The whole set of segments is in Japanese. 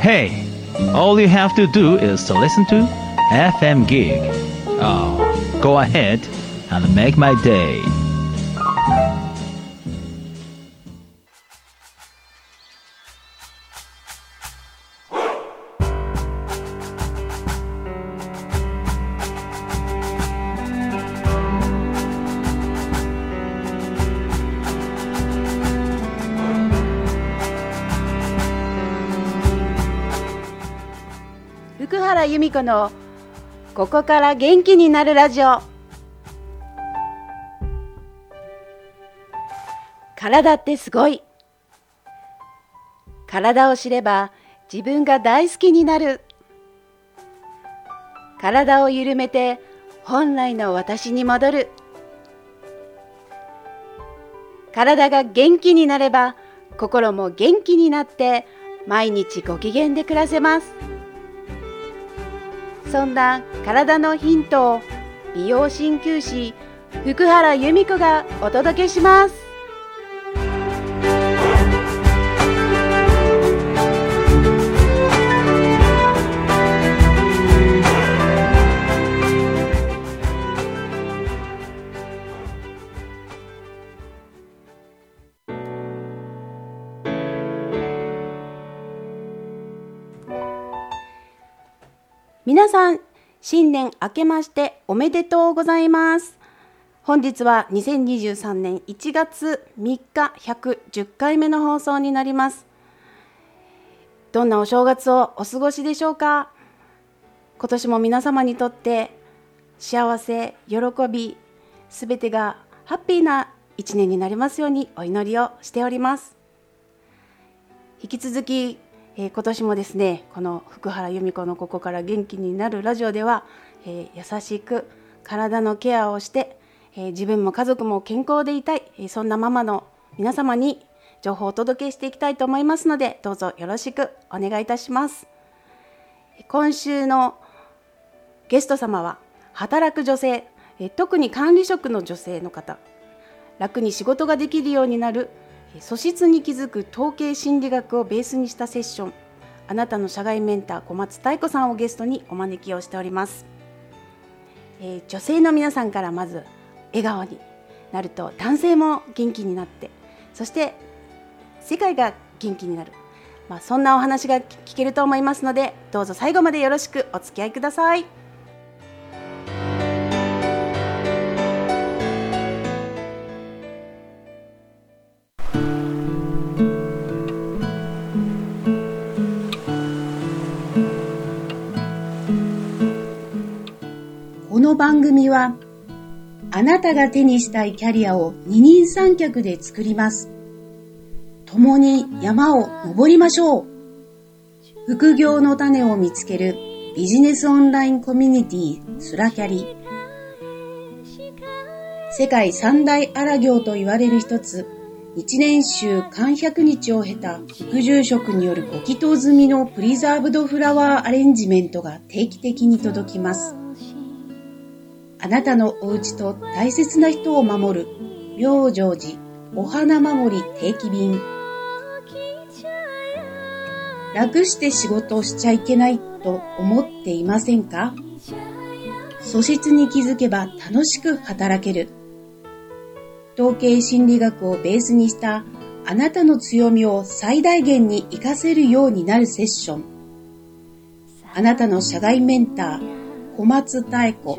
Hey, all you have to do is to listen to FM Gig. Oh, go ahead and make my day. 福原由美子のここから元気になるラジオ。体ってすごい。体を知れば自分が大好きになる。体を緩めて本来の私に戻る。体が元気になれば心も元気になって毎日ご機嫌で暮らせます。そんな体のヒントを美容鍼灸師福原由美子がお届けします。皆さん、新年明けましておめでとうございます。本日は2023年1月3日110回目の放送になります。どんなお正月をお過ごしでしょうか。今年も皆様にとって幸せ、喜び、すべてがハッピーな一年になりますようにお祈りをしております。引き続き今年もですね、この福原由美子のここから元気になるラジオでは、優しく体のケアをして、自分も家族も健康でいたい、そんなママの皆様に情報をお届けしていきたいと思いますので、どうぞよろしくお願いいたします。今週のゲスト様は働く女性、特に管理職の女性の方、楽に仕事ができるようになる素質に気づく統計心理学をベースにしたセッション、あなたの社外メンター小松妙子さんをゲストにお招きをしております。女性の皆さんからまず笑顔になると男性も元気になって、そして世界が元気になる、そんなお話が聞けると思いますので、どうぞ最後までよろしくお付き合いください。 この番組はあなたが手にしたいキャリアを二人三脚で作ります。共に山を登りましょう。副業の種を見つけるビジネスオンラインコミュニティスラキャリ。世界三大荒行と言われる一つ、一年収間100日を経た副住職によるご祈祷済みのプリザーブドフラワーアレンジメントが定期的に届きます。あなたのお家と大切な人を守る妙成寺お花守り定期便。楽して仕事をしちゃいけないと思っていませんか？素質に気づけば楽しく働ける。統計心理学をベースにしたあなたの強みを最大限に活かせるようになるセッション。あなたの社外メンター小松妙子。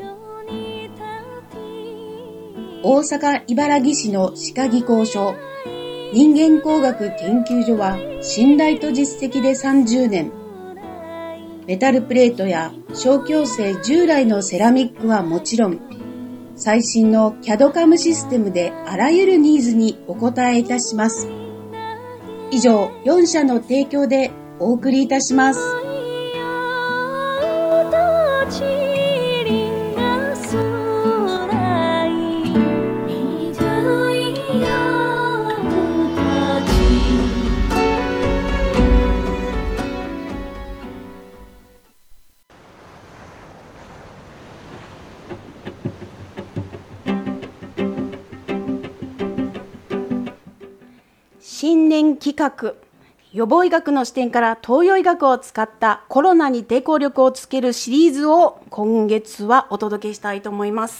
大阪茨木市の歯科技工所人間工学研究所は信頼と実績で30年。メタルプレートや小矯正従来のセラミックはもちろん、最新の CAD/CAM システムであらゆるニーズにお応えいたします。以上、4社の提供でお送りいたします。 新年企画、 予防医学の視点から東洋医学を使ったコロナに抵抗力をつけるシリーズを今月はお届けしたいと思います。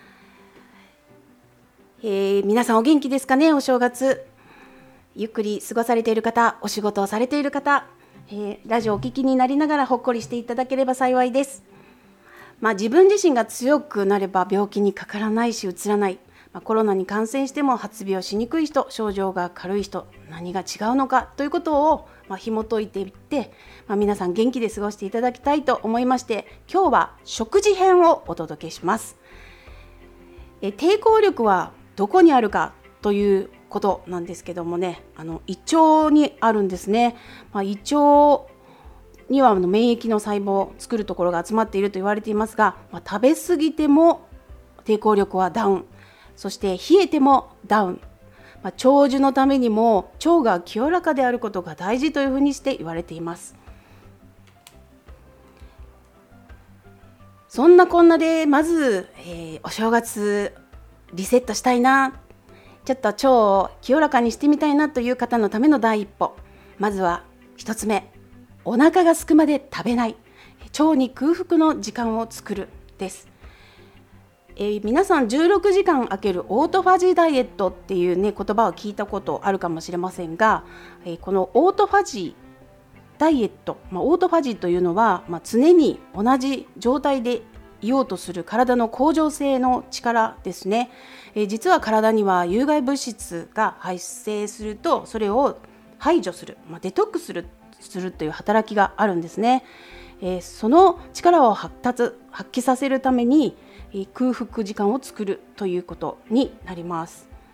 皆さんお元気ですかね。お正月ゆっくり過ごされている方、お仕事をされている方、ラジオをお聞きになりながらほっこりしていただければ幸いです。自分自身が強くなれば病気にかからないしうつらない、コロナに感染しても発病しにくい人、症状が軽い人、何が違うのかということを紐解いていって、皆さん元気で過ごしていただきたいと思いまして、今日は食事編をお届けします。抵抗力はどこにあるかということなんですけどもね、胃腸にあるんですね。胃腸には免疫の細胞を作るところが集まっていると言われていますが、食べ過ぎても抵抗力はダウン、そして冷えてもダウン、長寿のためにも腸が清らかであることが大事というふうにして言われています。そんなこんなでまず、お正月リセットしたいな、ちょっと腸を清らかにしてみたいなという方のための第一歩、まずは一つ目、お腹が空くまで食べない、腸に空腹の時間を作るです。皆さん16時間空けるオートファジーダイエットっていう言葉を聞いたことあるかもしれませんが、このオートファジーダイエット、オートファジーというのは、常に同じ状態でいようとする体の恒常性の力ですね。実は体には有害物質が発生するとそれを排除する、デトックスするという働きがあるんですね。その力を発揮させるために空腹時間を作るということになります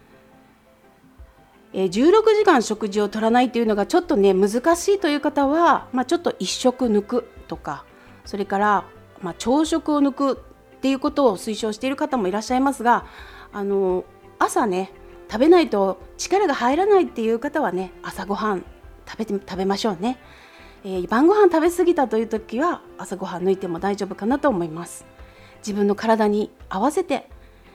。16時間食事を取らないというのがちょっと難しいという方は、ちょっと1食抜くとか、それから朝食を抜くっていうことを推奨している方もいらっしゃいますが、朝食べないと力が入らないっていう方は朝ごはん食べましょうね。晩ご飯食べ過ぎたという時は朝ごはん抜いても大丈夫かなと思います。自分の体に合わせて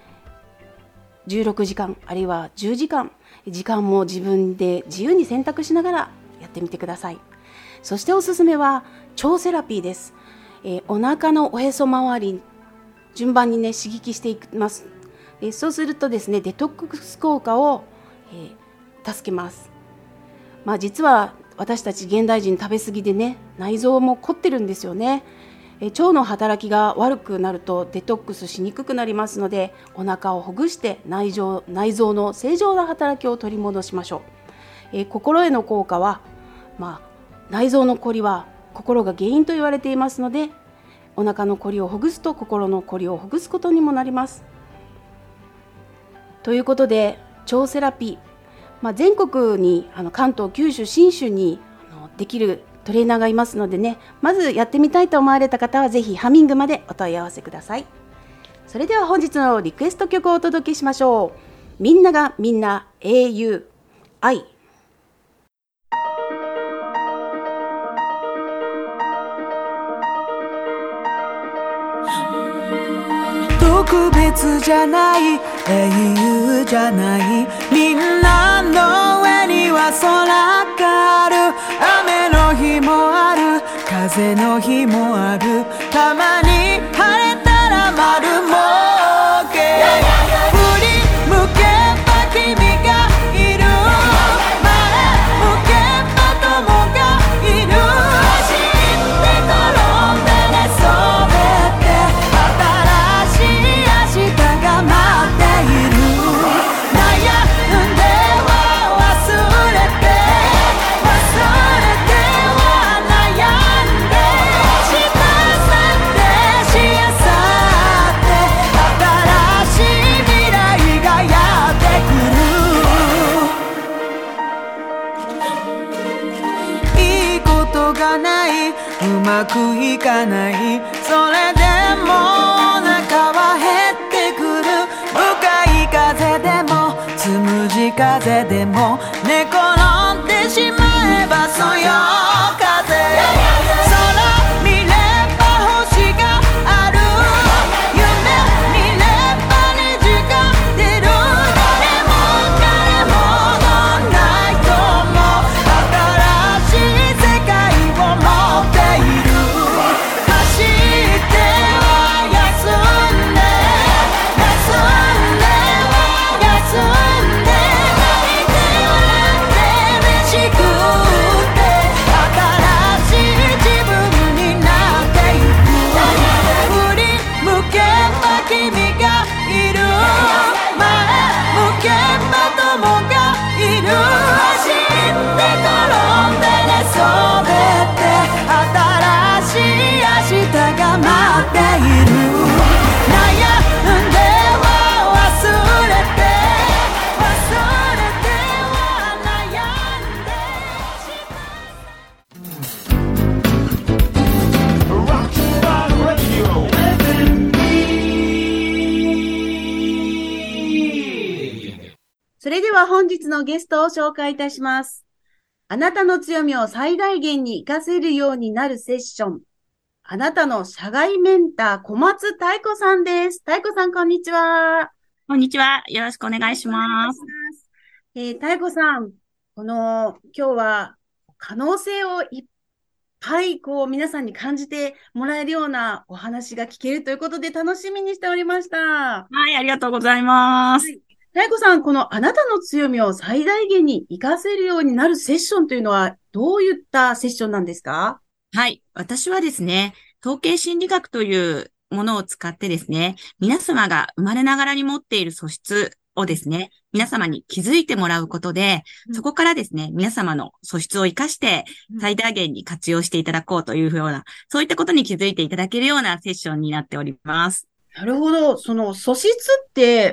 16時間あるいは10時間、時間も自分で自由に選択しながらやってみてください。そしておすすめは腸セラピーです。お腹のおへそ周り順番に刺激していきます。そうするとですね、デトックス効果を、助けます。実は私たち現代人食べ過ぎで内臓も凝ってるんですよね。腸の働きが悪くなるとデトックスしにくくなりますので、お腹をほぐして内臓の正常な働きを取り戻しましょう。心への効果は、内臓のこりは心が原因と言われていますので、お腹のこりをほぐすと心のこりをほぐすことにもなります。ということで腸セラピー、全国に関東、九州、信州にできるトレーナーがいますのでまずやってみたいと思われた方はぜひハミングまでお問い合わせください。それでは本日のリクエスト曲をお届けしましょう。みんながみんな英雄愛。 特別じゃない英雄じゃない、みんなの上には空がある。雨の日もある、風の日もある、たまに晴れたら丸儲け。振り向けば君がいる、前向けば友がいる。走って転んで寝そべって、新しい明日が待っている。悩んでは忘れて、忘れては悩んで、明日さってしあさって、新しい未来がやってくる。いいことがない、うまくいかない、それでもお腹は減ってくる。向かい風でもつむじ風でも寝転んでしまえばそよ風。空見れば星がある、夢見れば虹が出る。誰も彼もどんな人も新日のゲストを紹介いたします。あなたの強みを最大限に活かせるようになるセッション。あなたの社外メンター、小松妙子さんです。妙子さん、こんにちは。 こんにちは。よろしくお願いします。 妙子さん、今日は可能性をいっぱい皆さんに感じてもらえるようなお話が聞けるということで楽しみにしておりました。 はい、ありがとうございます。 妙子さん、このあなたの強みを最大限に活かせるようになるセッションというのはどういったセッションなんですか？ はい、私はですね、統計心理学というものを使ってですね、皆様が生まれながらに持っている素質をですね、皆様に気づいてもらうことで、そこからですね、皆様の素質を生かして最大限に活用していただこうというような、そういったことに気づいていただけるようなセッションになっております。 なるほど。その素質って、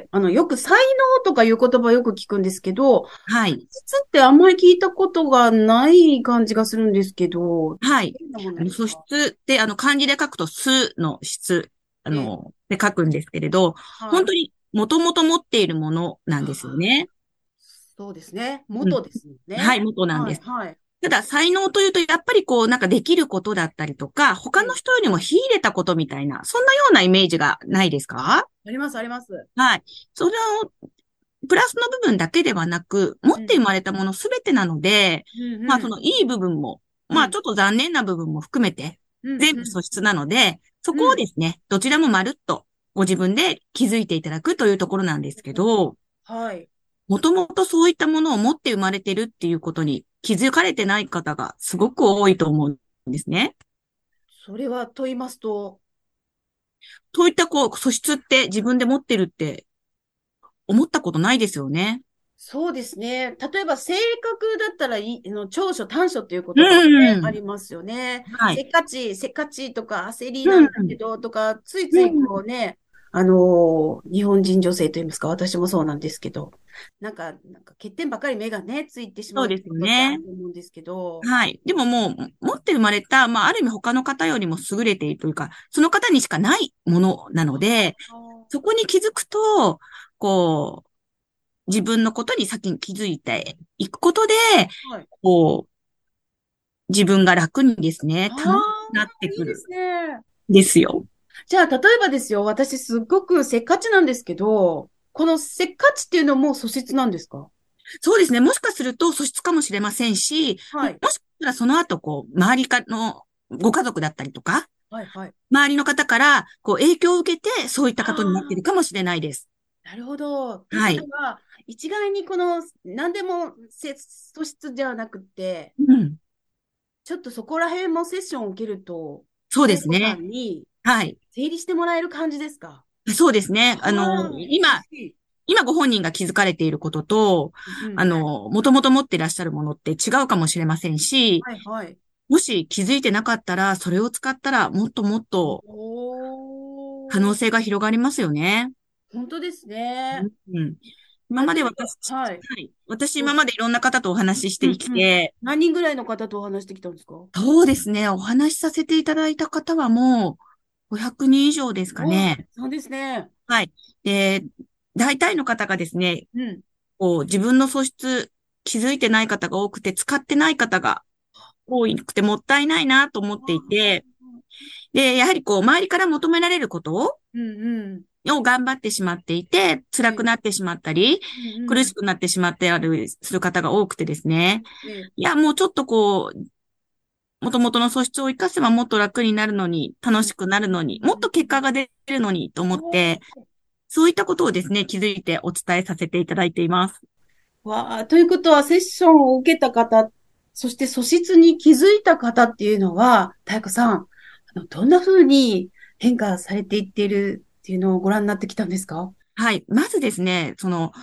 よく才能とかいう言葉よく聞くんですけど、 はい。 素質ってあんまり聞いたことがない感じがするんですけど。 はい。素質って、漢字で書くと、素の質、で書くんですけれど、本当にもともと持っているものなんですよね。 そうですね。元ですよね。 はい、元なんです。 はい。 ただ、才能というと、やっぱりなんかできることだったりとか、他の人よりも秀でたことみたいな、そんなようなイメージがないですか？ あります、あります。 はい。それを、プラスの部分だけではなく、持って生まれたものすべてなので、まあ、そのいい部分も、まあ、ちょっと残念な部分も含めて、全部素質なので、そこをですね、どちらもまるっとご自分で気づいていただくというところなんですけど、 はい。 もともとそういったものを持って生まれてるっていうことに気づかれてない方がすごく多いと思うんですね。 それはと言いますと、 そういった素質って自分で持ってるって思ったことないですよね。 そうですね。例えば性格だったら長所短所っていうことがね、ありますよね。 はい。 せっかちとか焦りなんだけど、とか、ついつい日本人女性と言いますか、私もそうなんですけど、なんか欠点ばかり目がね、ついてしまうそうですよね。 と思うんですけど。 はい。でももう、持って生まれた、まあ、ある意味他の方よりも優れているというか、その方にしかないものなので、そこに気づくと、自分のことに先に気づいていくことで、自分が楽にですね、楽しくなってくる。いいですね。ですよ。 じゃあ、例えばですよ、私すっごくせっかちなんですけど、このせっかちっていうのも素質なんですか？ そうですね。もしかすると素質かもしれませんし、もしかしたらその後、周りのご家族だったりとか、周りの方から、影響を受けて、そういったことになっているかもしれないです。 なるほど。ということは、一概に何でも素質じゃなくて、ちょっとそこら辺もセッションを受けると、 そうですね。 さんに、整理してもらえる感じですか？ そうですね。今ご本人が気づかれていることと、もともと持っていらっしゃるものって違うかもしれませんし、もし気づいてなかったら、それを使ったらもっともっと可能性が広がりますよね。 本当ですね。 今まで私今までいろんな方とお話ししてきて、 何人ぐらいの方とお話してきたんですか？ そうですね。お話しさせていただいた方はもう500人以上ですかね。 そうですね。 はい。大体の方がですね、自分の素質気づいてない方が多くて、使ってない方が多くてもったいないなと思っていて、で、やはり周りから求められることを頑張ってしまっていて、辛くなってしまったり、苦しくなってしまってする方が多くてですね。いや、もうちょっと元々の素質を生かせばもっと楽になるのに、楽しくなるのに、もっと結果が出るのにと思って、そういったことをですね、気づいてお伝えさせていただいています。 ということは、セッションを受けた方、そして素質に気づいた方っていうのは、妙子さん、どんな風に変化されていっているっていうのをご覧になってきたんですか？ はい。まずですね、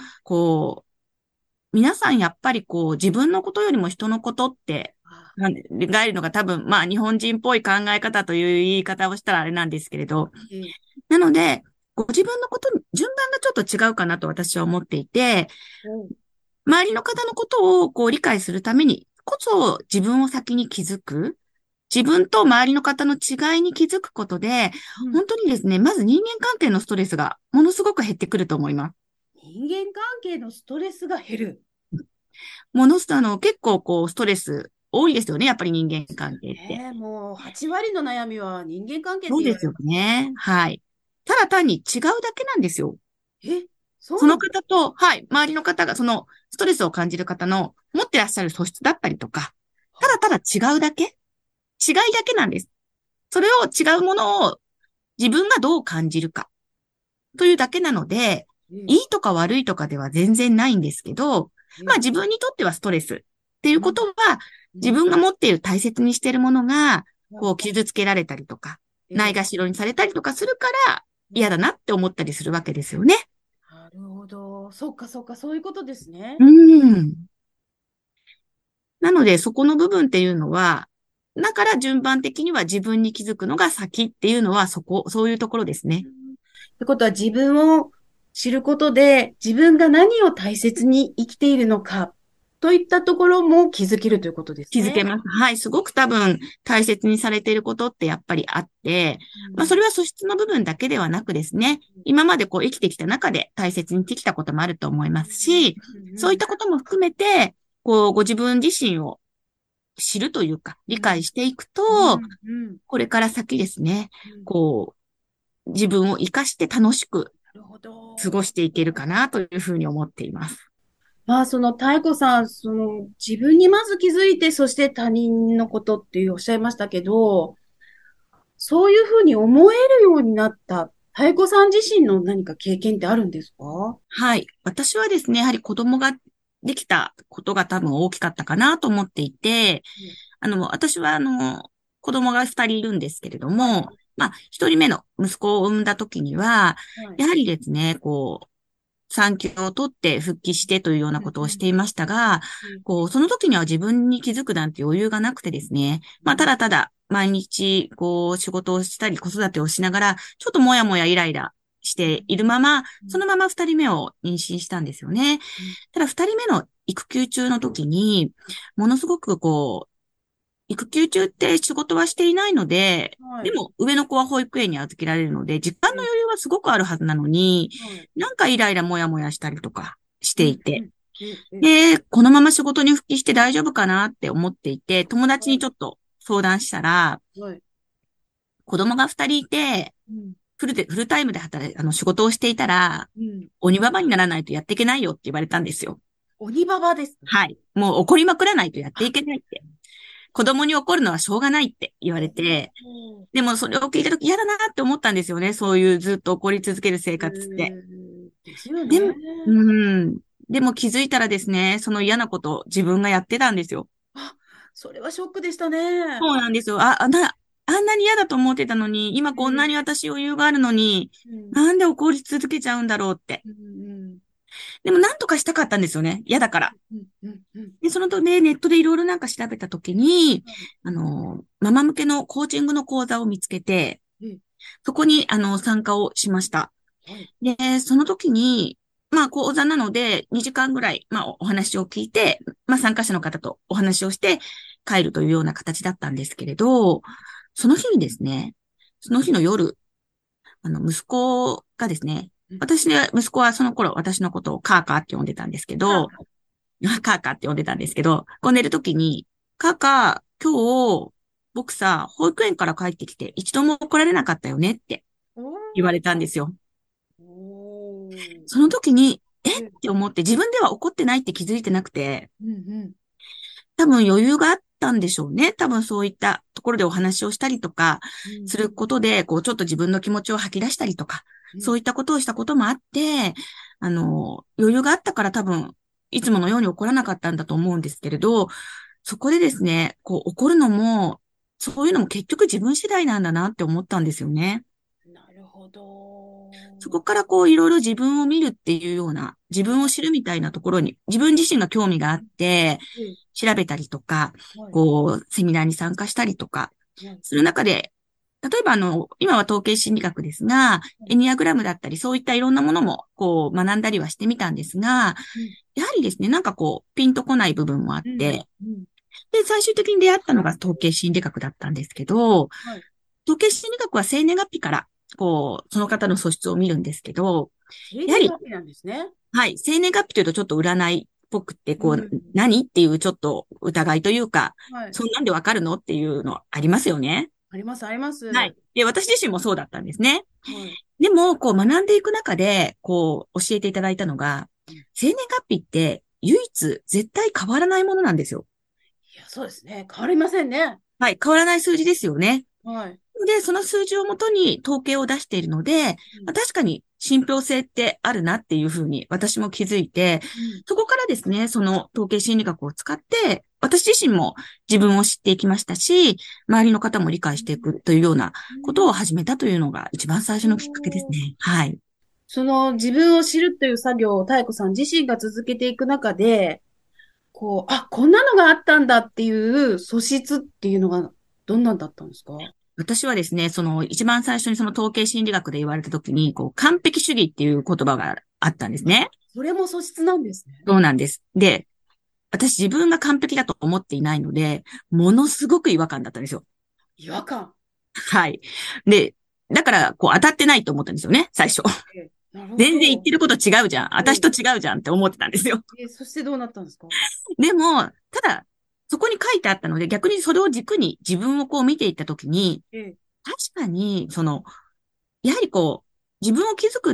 皆さんやっぱり自分のことよりも人のことって考えるのが多分、まあ日本人っぽい考え方という言い方をしたらあれなんですけれど、なので、ご自分のことに順番がちょっと違うかなと私は思っていて、周りの方のことを理解するためにこそ自分を先に気づく。自分と周りの方の違いに気づくことで、本当にですね、まず人間関係のストレスがものすごく減ってくると思います。 人間関係のストレスが減る。 結構ストレス多いですよね。やっぱり人間関係って。 もう8割の悩みは人間関係ってそうですよ言われます。 ね。はい。ただ単に違うだけなんですよ。 そうそのなんです。 方と、はい、周りの方がそのストレスを感じる方の持ってらっしゃる素質だったりとか、ただただ違うだけ違いだけなんです。それを違うものを自分がどう感じるかというだけなので、いいとか悪いとかでは全然ないんですけど、まあ自分にとってはストレスっていうことは、自分が持っている大切にしているものが、傷つけられたりとか、ないがしろにされたりとかするから嫌だなって思ったりするわけですよね。 なるほど。そっかそっか、そういうことですね。 なので、そこの部分っていうのは、だから順番的には自分に気づくのが先っていうのはそういうところですね。 ってことは自分を知ることで自分が何を大切に生きているのかといったところも気づけるということですね。 気づけます。はい。すごく多分大切にされていることってやっぱりあって、まあそれは素質の部分だけではなくですね、今まで生きてきた中で大切にできたこともあると思いますし、そういったことも含めて、ご自分自身を知るというか、理解していくと、これから先ですね、自分を活かして楽しく過ごしていけるかなというふうに思っています。 まあ、妙子さん、自分にまず気づいて、そして他人のことっておっしゃいましたけど、そういうふうに思えるようになった妙子さん自身の何か経験ってあるんですか？ はい。私はですね、やはり子供ができたことが多分大きかったかなと思っていて、私は子供が2人いるんですけれども、まあ、1人目の息子を産んだ時には、やはりですね、産休を取って復帰してというようなことをしていましたが、その時には自分に気づくなんて余裕がなくてですね、まあ、ただただ毎日、仕事をしたり子育てをしながら、ちょっともやもやイライラしているまま、そのまま2人目を妊娠したんですよね。ただ2人目の育休中の時に、ものすごく育休中って仕事はしていないので、でも上の子は保育園に預けられるので、時間の余裕はすごくあるはずなのに、なんかイライラもやもやしたりとかしていて、で、このまま仕事に復帰して大丈夫かなって思っていて、友達にちょっと相談したら、子供が2人いて、フルタイムで仕事をしていたら、鬼ババにならないとやっていけないよって言われたんですよ。 鬼ババです。 はい。もう怒りまくらないとやっていけないって。子供に怒るのはしょうがないって言われて、でもそれを聞いたとき嫌だなって思ったんですよね。そういうずっと怒り続ける生活って。 ですよね。 でも、でも気づいたらですね、その嫌なこと自分がやってたんですよ。 それはショックでしたね。 そうなんですよ。あんなに嫌だと思ってたのに、今こんなに私余裕があるのに、なんで怒り続けちゃうんだろうって。でもなんとかしたかったんですよね。嫌だから。で、そのとね、ネットでいろいろなんか調べたときに、ママ向けのコーチングの講座を見つけて、そこに、参加をしました。で、その時に、まあ、講座なので、2時間ぐらい、まあ、お話を聞いて、まあ、参加者の方とお話をして帰るというような形だったんですけれど、その日にですね、その日の夜、息子がですね、息子はその頃私のことをカーカーって呼んでたんですけど、カーカーって呼んでたんですけど、寝るときに、カーカー、今日、僕さ、保育園から帰ってきて一度も怒られなかったよねって言われたんですよ。その時に、って思って自分では怒ってないって気づいてなくて、多分余裕があったんでしょうね。多分そういったところでお話をしたりとかすることで、ちょっと自分の気持ちを吐き出したりとか、そういったことをしたこともあって、余裕があったから多分、いつものように怒らなかったんだと思うんですけれど、そこでですね、怒るのも、そういうのも結局自分次第なんだなって思ったんですよね。 なるほど。 そこからいろいろ自分を見るっていうような、自分を知るみたいなところに、自分自身が興味があって、調べたりとか、セミナーに参加したりとか、する中で、例えば今は統計心理学ですが、エニアグラムだったり、そういったいろんなものも、学んだりはしてみたんですが、やはりですね、なんかピンとこない部分もあって、で、最終的に出会ったのが統計心理学だったんですけど、統計心理学は生年月日から、その方の素質を見るんですけど、 生年月日なんですね。 はい、生年月日というとちょっと占いぽくって、何っていうちょっと疑いというか、そんなんでわかるのっていうのありますよね。 あります、あります。 はい。で、私自身もそうだったんですね。でも、学んでいく中で、教えていただいたのが、生年月日って唯一絶対変わらないものなんですよ。 いや、そうですね。変わりませんね。 はい。変わらない数字ですよね。 はい。 で、その数字をもとに統計を出しているので、確かに信憑性ってあるなっていうふうに私も気づいて、そこからですね、その統計心理学を使って、私自身も自分を知っていきましたし、周りの方も理解していくというようなことを始めたというのが一番最初のきっかけですね。はい。 その自分を知るという作業を妙子さん自身が続けていく中で、こんなのがあったんだっていう素質っていうのがどんなんだったんですか？ 私はですね、一番最初にその統計心理学で言われたときに、完璧主義っていう言葉があったんですね。 それも素質なんですね。 そうなんです。で、私自分が完璧だと思っていないので、ものすごく違和感だったんですよ。 違和感？ はい。で、だから、当たってないと思ったんですよね、最初。全然言ってること違うじゃん。私と違うじゃんって思ってたんですよ。 そしてどうなったんですか？ でも、ただ、そこに書いてあったので、逆にそれを軸に自分を見ていったときに、確かに、やはり自分を気づくって、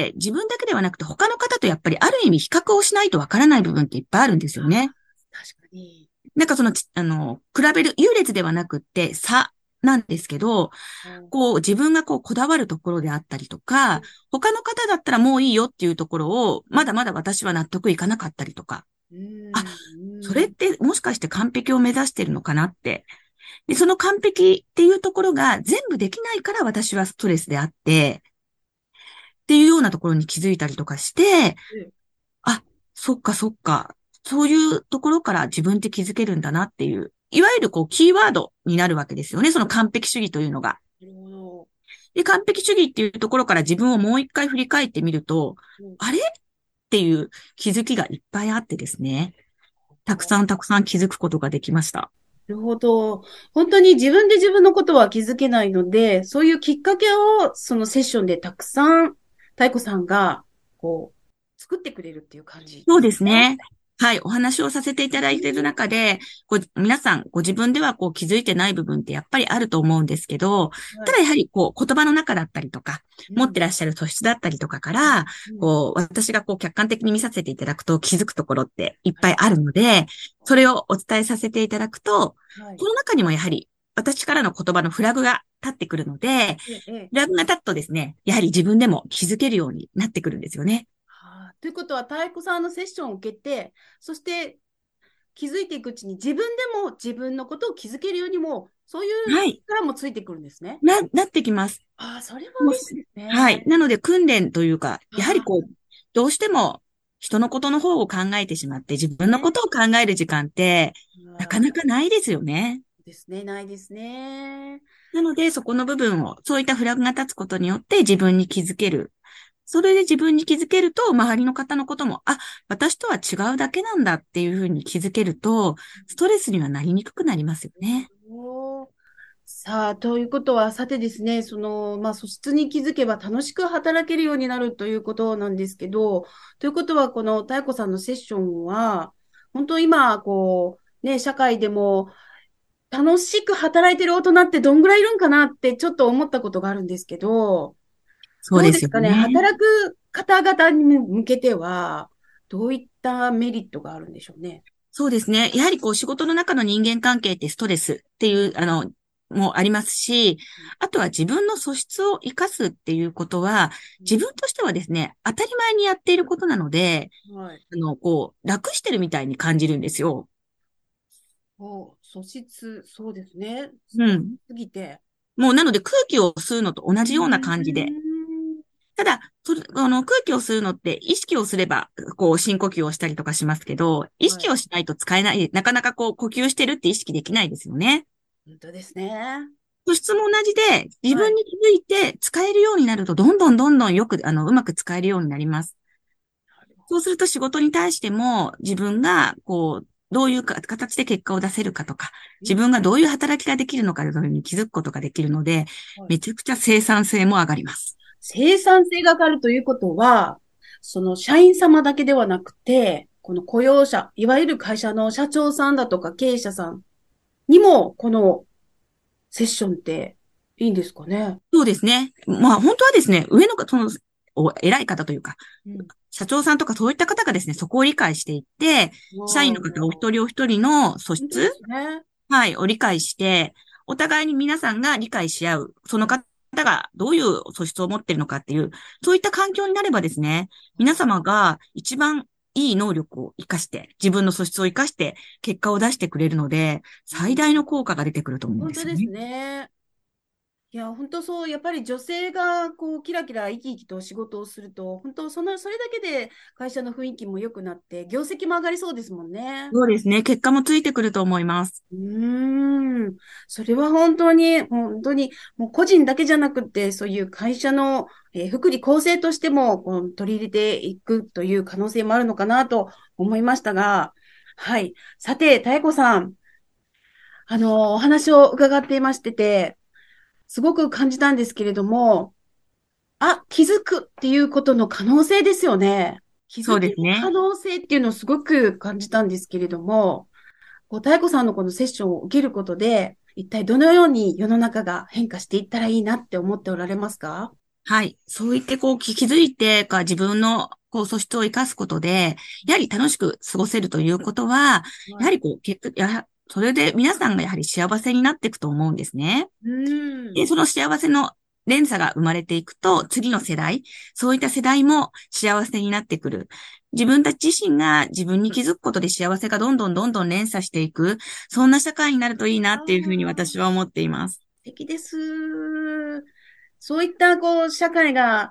自分だけではなくて他の方とやっぱりある意味比較をしないとわからない部分っていっぱいあるんですよね。 確かに。 なんか比べる優劣ではなくって差なんですけど、自分がこだわるところであったりとか、他の方だったらもういいよっていうところを、まだまだ私は納得いかなかったりとか、それってもしかして完璧を目指してるのかなって。で、その完璧っていうところが全部できないから私はストレスであって、っていうようなところに気づいたりとかして、そっかそっか。そういうところから自分って気づけるんだなっていう、いわゆるキーワードになるわけですよね。その完璧主義というのが。で、完璧主義っていうところから自分をもう一回振り返ってみると、あれっていう気づきがいっぱいあってですね。たくさん気づくことができました。 なるほど。本当に自分で自分のことは気づけないので、そういうきっかけをそのセッションでたくさん妙子さんが作ってくれるっていう感じ。 そうですね。はい。お話をさせていただいている中で、皆さんご自分では気づいてない部分ってやっぱりあると思うんですけど、ただやはり言葉の中だったりとか、持ってらっしゃる素質だったりとかから、私が客観的に見させていただくと気づくところっていっぱいあるので、それをお伝えさせていただくと、この中にもやはり私からの言葉のフラグが立ってくるので、フラグが立つとですね、やはり自分でも気づけるようになってくるんですよね。 ということは、妙子さんのセッションを受けて、そして気づいていくうちに自分でも自分のことを気づけるようにも、そういう力もついてくるんですね。 なってきます。 それは嬉しいですね。 はい。なので訓練というか、やはりどうしても人のことの方を考えてしまって、自分のことを考える時間って、なかなかないですよね。 ですね、ないですね。 なので、そこの部分を、そういったフラグが立つことによって自分に気づける。それで自分に気づけると、周りの方のことも、私とは違うだけなんだっていうふうに気づけると、ストレスにはなりにくくなりますよね。 さあ、ということは、さてですね、素質に気づけば楽しく働けるようになるということなんですけど、ということは、この妙子さんのセッションは、本当今、社会でも楽しく働いてる大人ってどんぐらいいるんかなってちょっと思ったことがあるんですけど、 そうですよね。 どうですかね。働く方々に向けては、どういったメリットがあるんでしょうね。 そうですね。やはり仕事の中の人間関係ってストレスっていう、もありますし、あとは自分の素質を生かすっていうことは、自分としてはですね、当たり前にやっていることなので、楽してるみたいに感じるんですよ。 素質、そうですね。すぎて。 もうなので空気を吸うのと同じような感じで。ただ、空気を吸うのって意識をすれば、深呼吸をしたりとかしますけど、意識をしないと使えない、なかなか呼吸してるって意識できないですよね。 本当ですね。 素質も同じで、自分に気づいて使えるようになると、どんどんよく、うまく使えるようになります。そうすると仕事に対しても、自分が、どういう形で結果を出せるかとか、自分がどういう働きができるのかというのに気づくことができるので、めちゃくちゃ生産性も上がります。 生産性が上がるということは、その社員様だけではなくて、 この雇用者、いわゆる会社の社長さんだとか経営者さんにも、このセッションっていいんですかね。 そうですね。まあ本当はですね、上の、偉い方というか、社長さんとかそういった方がですね、そこを理解していって、社員の方お一人お一人の素質、はい、を理解して、お互いに皆さんが理解し合う、その方がどういう素質を持っているのかっていう、そういった環境になればですね、皆様が一番いい能力を活かして、自分の素質を活かして、結果を出してくれるので、最大の効果が出てくると思うんですよね。 本当ですね。いや、本当そう、やっぱり女性がこうキラキラ生き生きと仕事をすると、本当それだけで会社の雰囲気も良くなって、業績も上がりそうですもんね。 そうですね。結果もついてくると思います。 それは本当に、もう個人だけじゃなくて、そういう会社の、福利厚生としてもこう取り入れていくという可能性もあるのかなと思いましたが、はい。さて、妙子さん、お話を伺っていましてて、すごく感じたんですけれども、気づくっていうことの可能性ですよね。気づく可能性っていうのをすごく感じたんですけれども、妙子さんのこのセッションを受けることで、一体どのように世の中が変化していったらいいなって思っておられますか？ はい。そう言って気づいて自分の素質を生かすことで、やはり楽しく過ごせるということは、やはりそれで皆さんがやはり幸せになっていくと思うんですね。で、その幸せの連鎖が生まれていくと、次の世代、そういった世代も幸せになってくる。自分たち自身が自分に気づくことで幸せがどんどん連鎖していく、そんな社会になるといいなっていうふうに私は思っています。 素敵です。そういった社会が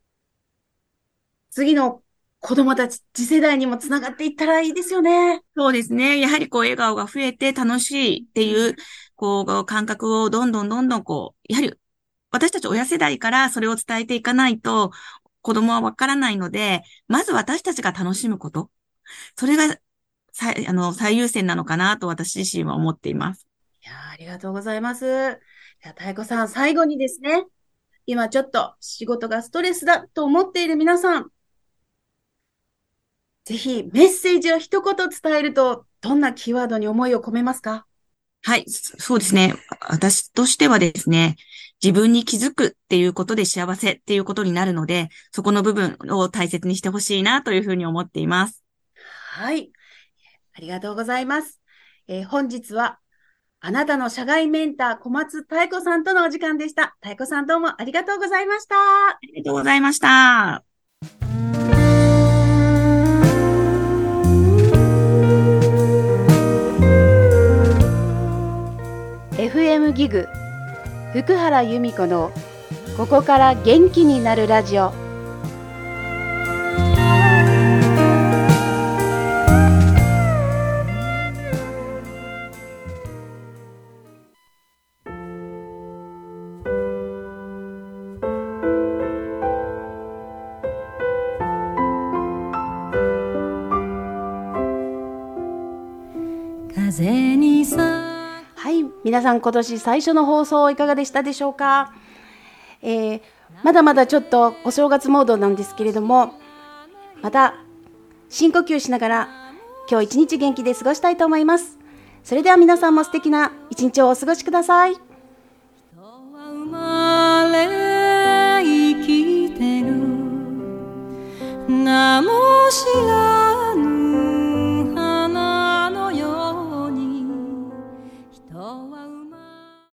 次の子供たち、次世代にもつながっていったらいいですよね。 そうですね。やはり笑顔が増えて楽しいっていう、感覚をどんどんやはり私たち親世代からそれを伝えていかないと子供はわからないので、まず私たちが楽しむこと。それが最優先なのかなと私自身は思っています。 いやありがとうございます。じゃあ、妙子さん、最後にですね、今ちょっと仕事がストレスだと思っている皆さん、ぜひメッセージを一言伝えると、どんなキーワードに思いを込めますか？ はい、そうですね。私としてはですね、自分に気づくっていうことで幸せっていうことになるので、そこの部分を大切にしてほしいなというふうに思っています。 はい。ありがとうございます。本日は、あなたの社外メンター小松妙子さんとのお時間でした。妙子さんどうもありがとうございました。 ありがとうございました。 FM ギグ福原由美子のここから元気になるラジオ。 風にさ、 はい、皆さん今年最初の放送いかがでしたでしょうか？まだまだちょっとお正月モードなんですけれども、また深呼吸しながら今日一日元気で過ごしたいと思います。それでは皆さんも素敵な一日をお過ごしください。 人は生まれ生きてる名も知ら